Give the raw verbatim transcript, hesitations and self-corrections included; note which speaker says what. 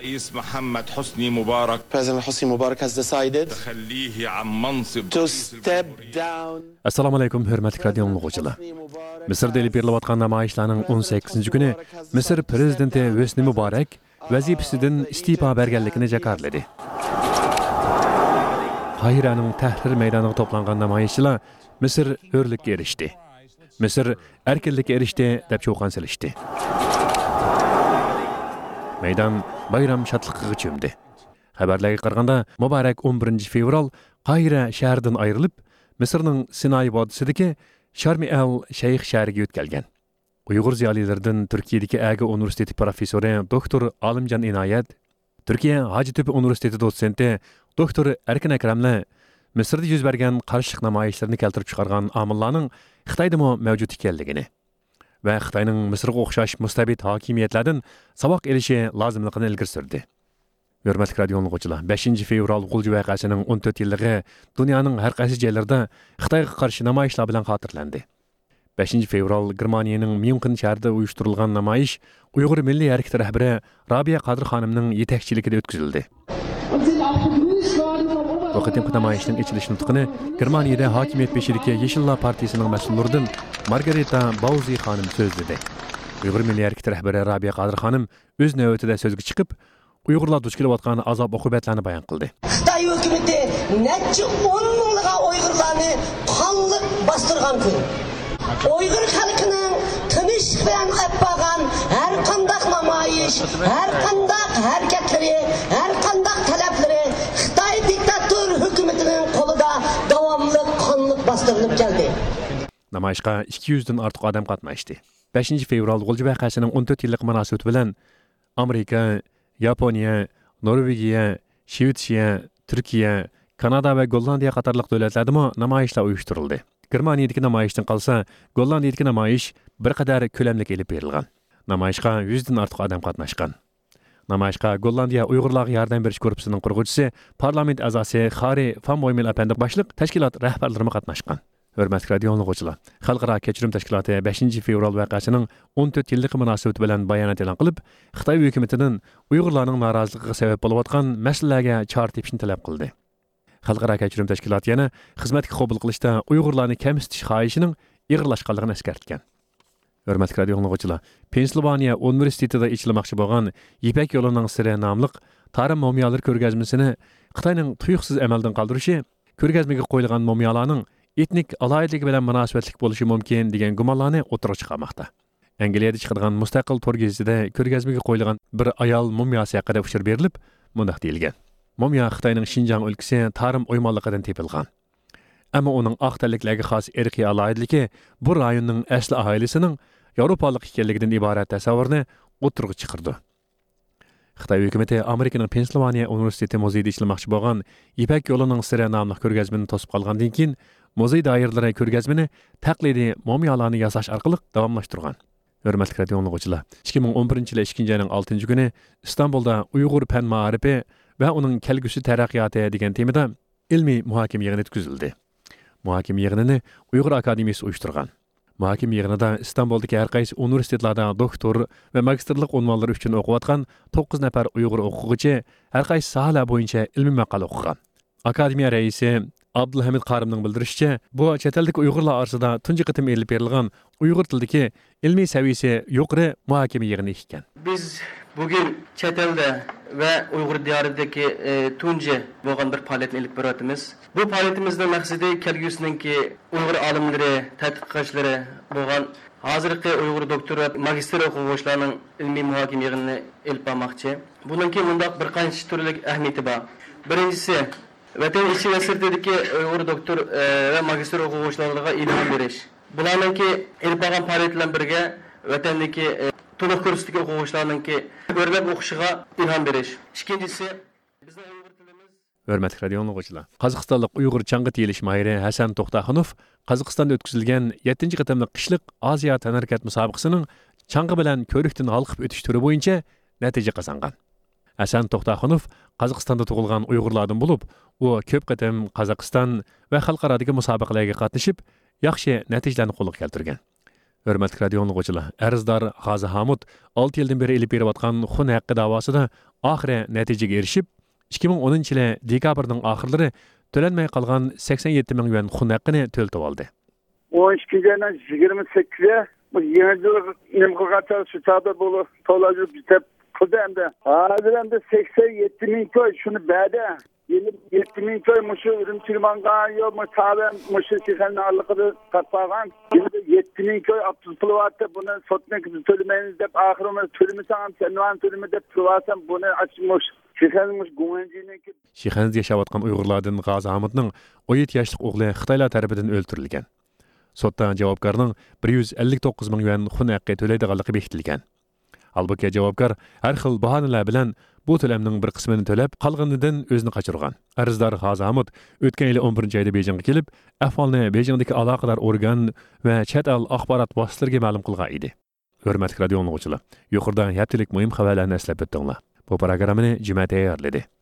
Speaker 1: الرئيس محمد حسني مبارك
Speaker 2: President Hosni Mubarak has decided
Speaker 1: تخليه عن منصب
Speaker 2: to step down.
Speaker 3: Assalamu alaykum, hörmətli radio dinləyicilər. Misirdə elib berilib atqan namayişlərin on səkkizinci günü Misir prezidenti Hosni Mubarak vəzifəsindən istifa berganligini jakarladı. Qahiraning Tahrir meydanına toplanğan namayişçilər Misir hörlükə erişdi. Misir erkinlikə erişdi deb çoxan silishdi. Meydan bayram şadlıqıga çömdü. Xəbərlərə qaraganda Mubarak on birinci fevral Qahira şəhərindən ayrılıb Misirning Sinay vodisidagi Sharm el Sheikh shahriga o'tkazgan. Uyg'ur ziyolilaridan Turkiyadagi Aga universiteti professori doktor Alimjon Inoyat, Turkiya Hacettepe universiteti dotsenti doktor Erkin Akramli Misrda yuz bergan qarshilik namoyishlarini keltirib chiqargan omillarning Xitoydami mavjud ekanligini va Xitoyning Misrga o'xshash mustabid hokimiyatlardan saboq olishi lozimligini ilgari surdi. Hörmətli radio dinləyicilər, beshinchi fevral G'ulji voqeasining o'n to'rt yilligi dunyoning har qaysi joylarida Xitoyga qarshi namoyishlar bilan xotirlandi. beshinchi fevral Germaniyaning Myunxen shahrida uyushtirilgan namoyish Uyg'ur milliy harakati rahbari Robiya Qodir xonimning yetakchiligida o'tkazildi. Bu qitimqi namoyishning ochilish nutqini Germaniyada hokimiyat beshidagi Yeshillar partiyasining mas'ullaridan Margareta Bauzi xonim so'zladi. Uyg'ur milliy harakati rahbari Robiya Qodir xonim o'z navbatida so'zga chiqib, Uyg'urlar duch kelayotgan azob uqubatlarni bayon qildi.
Speaker 4: Xitoy hukumati necha o'n minglagan Uyg'urlarni qonliq bostirgan kun. Uyg'ur xalqining tinch bilan qolgan har qanday namoyish, har qanday harakatlari, har qanday talablari Xitoy diktator hukumatining qo'lida davomli qonliq bostirilib keldi.
Speaker 3: Namoyishga ikki yuz dan ortiq odam qatnashdi. beshinchi fevral G'ulji voqeasining o'n to'rt yillik munosabati bilan Amerika, Yaponiya, Norvegiya, Shvetsiya, Turkiya, Kanada va Gollandiya qatorliq davlatlarda namoyishlar uyushtirildi. Germaniyadagi namoyishdan qolsa, Gollandiyadagi namoyish bir qadar ko'lamlik elib berilgan. Namoyishga yuz dan ortiq odam qatnashgan. Namoyishga Gollandiya Uyg'urlarga yordam berish korpusining qurg'uvchisi, parlament a'zosi Xari van Moymel apandi boshliq tashkilot rahbarlari qatnashgan. Hörmətli radio dinləyicilər, Xalqaro kechirim tashkiloti beshinchi fevral voqeasining o'n to'rt yillik munosabati bilan bayonot e'lon qilib, Xitoy hukumatining Uyg'urlarning noroziligiga sabab bo'layotgan masalalarga chora tepishni talab qildi. Xalqaro kechirim tashkiloti yana xizmatga qabul qilishda Uyg'urlarni kamsitish xohishining ig'irlashganligini eskartgan. Hörmətli radio dinləyicilər, Pensilvaniya universitetida ochilmoqchi bo'lgan Ipak yo'lining siri nomli tarix momiyalar ko'rgazmasini Xitoyning tuyuqsiz amaldan qoldirishi ko'rgazmaga qo'yilgan momiyalarning etnik alayidligi bilan munosabatlik bo'lishi mumkin degan gumonlarni o'tirib chiqarmoqda. Angliyada chiqadigan mustaqil to'rgizida ko'rgazmaga qo'yilgan bir ayol mumiyasi haqida uchur berilib, mundaq deyilgan. Mumiya Xitoyning Xinjiang o'lkasi Tarim o'ymonligidan topilgan. Ammo uning oq tanliklarga xos irqiy alayidligi bu rayonning asli aholisining Yevropalik ekanligidan iborat tasavvurni o'tirib chiqardi. Xitoy hukumati Amerikaning Pensilvaniya universiteti muzeyida ishlamoqchi bo'lgan Ipak yo'lining siri nomli ko'rgazmani to'sib qolgandan keyin muzey doiralari ko'rgazmani taqlidiy mumiyolarni yasash orqali davomlashtirgan. Hörmətli radio dinləyicilər, ikki ming o'n birinchi yil ikkinchi oyning oltinchi kuni Istanbulda Uyg'ur fan ma'rifi va uning kelgusi taraqqiyoti degan temada ilmiy muhokama yig'ini o'tkazildi. Muhokama yig'inini Uyg'ur akademiyasi uyushtirgan. Muhokama yig'inida Istanbuldagi har qaysi universitetlarda doktor va magistrlik unvonlari uchun o'qiyotgan to'qqiz nafar Uyg'ur o'quvchi har qaysi sohalar bo'yicha ilmiy maqola o'qigan. Akademiya raisi Abdulhamid Qarimning bildirishicha, bu chet eldagi Uyg'urlar orasida tunji qitim elib berilgan Uyg'ur tilidagi ilmiy saviyasi yuqori muhokama yig'ini ekan.
Speaker 5: Biz bugün chet elda va Uyg'ur diyoridagi e, tunji bo'lgan bir faoliyatni elib boryapmiz. Bu faoliyatimizning maqsadi kelgusidagi Uyg'ur olimlari, tadqiqotchilari bo'lgan hozirgi Uyg'ur doktor va magistr o'quvchilarining ilmiy muhokama yig'inini elib bormoqchi. Bundan keyin bundaq bir qancha turli ahamiyati bor. Birinchisi Vatan içi ve sırtdaki Uyg'ur doktor e, ve magistr o'quvchilarga ilhom berish. Bularninki elib borgan faoliyatlar birga vatandagi e, to'liq kursdagi o'quvchilarninki o'rnab o'qishiga ilhom berish. Ikkinchisi bizning Uyg'ur tilimiz.
Speaker 3: Hörmətli radio dinləyicilər, Qozog'istonlik Uyg'ur chang'i tiyilish mahiri Hasan To'xtaxonov Qozog'istonda o'tkazilgan yettinchi qatimli qishliq Osiyo tanarakat musobaqasining chang'i bilan ko'rikdan halqib o'tish turi bo'yicha natija qozongan. Hasan To'xtaxonov Qozog'istonda tug'ilgan Uyg'urlardan bo'lib, u ko'p qatim Qozog'iston va xalqarodagi musobaqalarga qatnashib, yaxshi natijalarni qo'lga keltirgan. Hörmətli radio dinləyicilər, Arzdor G'azi Hamud olti yildan beri elib berayotgan xun haqqi davosida oxiri natijaga erishib, ikki ming o'ninchi yil dekabrning oxirlari to'lanmay qolgan sakson yetti ming yuan xun haqqini to'ltib oldi.
Speaker 6: o'n ikkinchi aydan yigirma sakkizi bu yangi yil nima qilgancha shu chog'da bo'lib to'lajib bitib qildi endi. Hozir endi sakson yetti ming to'y shuni bada yetti ming to'y mushu Urumchimangan yo mutabam mushu Sixanning orlig'ida qatpagan. Endi yetti ming to'y abdul qilyapti. Buni sotni to'lamaymiz deb oxirimiz to'lamasam senvan to'lama deb turasam buni ochmoq. Sixanning gumanjiniki
Speaker 3: Shixanz yashayotgan Uyg'urlardan G'azi Hamidning o'n yetti yoshli o'g'li Xitoylar tarafidan o'ldirilgan. Sotdan javobgarning bir yuz ellik to'qqiz ming yuan xun haqqi to'laydiganligi bekitilgan. Halbuki javobgar har xil bahonalar bilan bu to'lamning bir qismini to'lab, qolganidan o'zini qochirgan. Arzdor G'azi Hamid o'tgan yil o'n birinchi oyda Bejingga kelib, ahvolni Bejingdagi aloqador organ va chet el axborot vositalariga ma'lum qilgan edi. Hurmatli radio tinglovchilar, yuqorida haftalik muhim xabarlarni eslab o'tdinglar. Bu programmani Juma tayyorladi.